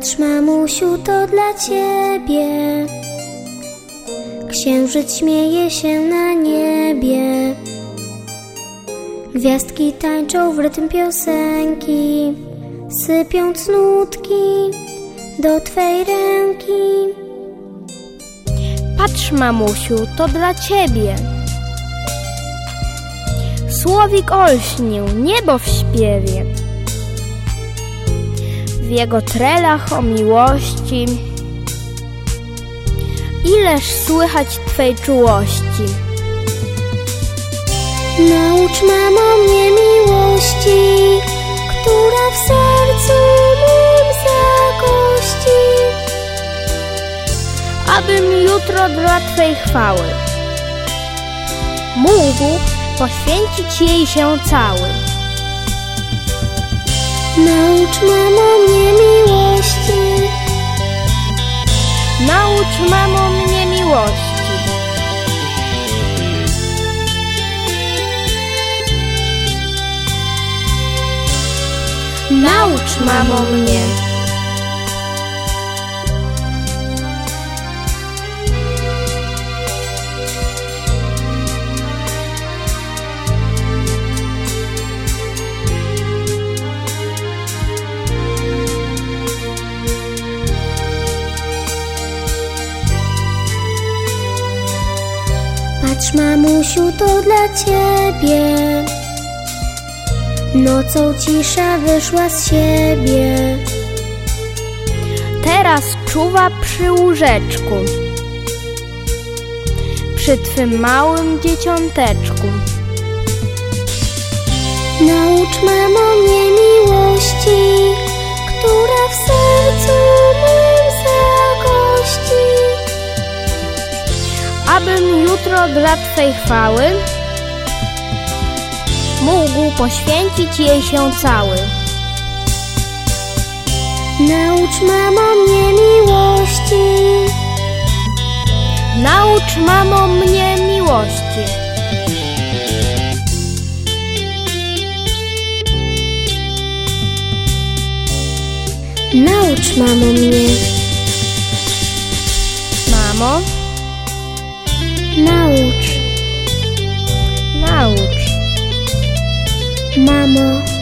Patrz, mamusiu, to dla ciebie. Księżyc śmieje się na niebie. Gwiazdki tańczą w rytm piosenki, sypiąc nutki do twej ręki. Patrz, mamusiu, to dla ciebie. Słowik olśnił niebo w śpiewie. W jego trelach o miłości ileż słychać twej czułości. Naucz, mamo, mnie miłości, która w sercu mym zagości, abym jutro dla twej chwały mógł poświęcić jej się cały. Naucz, mamo, mnie miłości. Naucz, mamo, mnie miłości. Naucz, mamo, mnie. Patrz, mamusiu, to dla ciebie. Nocą cisza wyszła z siebie. Teraz czuwa przy łóżeczku, przy twym małym dzieciąteczku. Naucz, mamo, mnie miłości, która w sercu mym zagości, abym jutro dla twej chwały mógł poświęcić jej się cały. Naucz, mamo, mnie miłości. Naucz, mamo, mnie miłości. Naucz, mamo, mnie. Mamo, naucz. naucz. Mamo.